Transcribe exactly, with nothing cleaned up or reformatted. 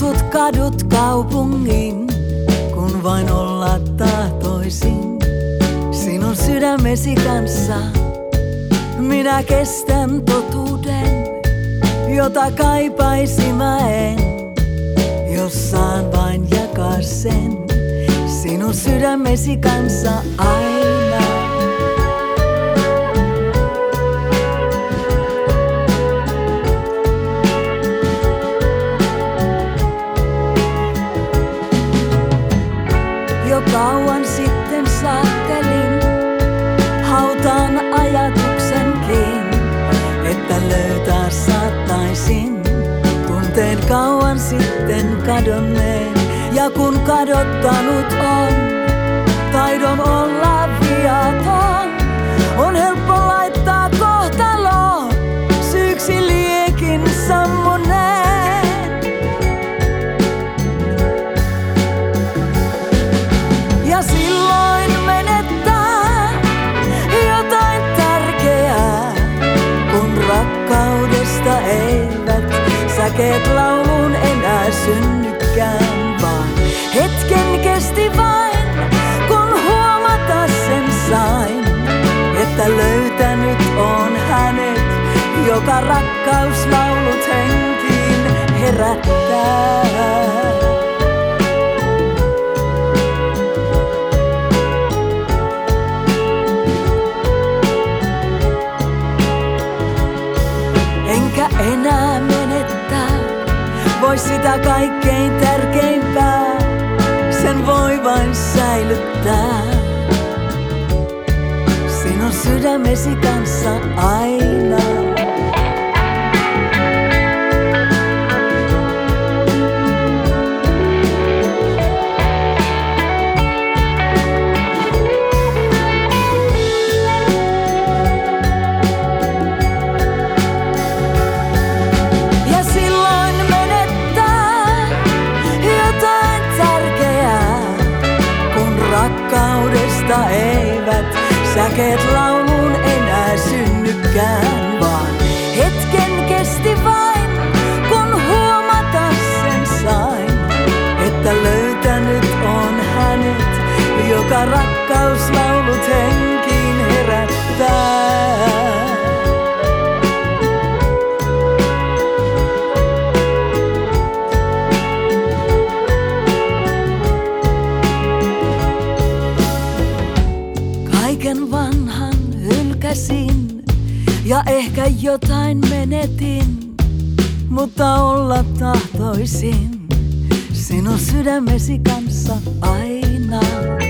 Tutkut kadut kaupungin, kun vain olla tahtoisin. Sinun sydämesi kanssa minä kestän totuuden, jota kaipaisin mä en, jos saan vain jakaa sen sinun sydämesi kanssa aina. Jo kauan sitten saattelin hautaan ajatuksenkin, että löytää saattaisin tunteen kauan sitten kadonneen. Ja kun kadottanut on taidon olla viaton, on helppo laittaa kohtaloon syyksi liekin sammuneen. Ja silloin menettää jotain tärkeää, kun rakkaudesta eivät säkeet lauluun enää synnykään, vaan hetken kesti vain, kun huomata sen sain, että löytänyt on hänet, joka rakkauslaulut henkiin herättää. Enkä enää menettää voi sitä kaikkein tärkeimpää, sen voi vain säilyttää sinun sydämesi kanssa aina. Rakkaudesta eivät säkeet lauluun enää synnykään, vaan hetken kesti vain, kun huomata sen sain, että löytänyt on hänet, joka rakkauslaulut henkiin herättää. Kaiken vanhan hylkäsin ja ehkä jotain menetin, mutta olla tahtoisin sinun sydämesi kanssa aina.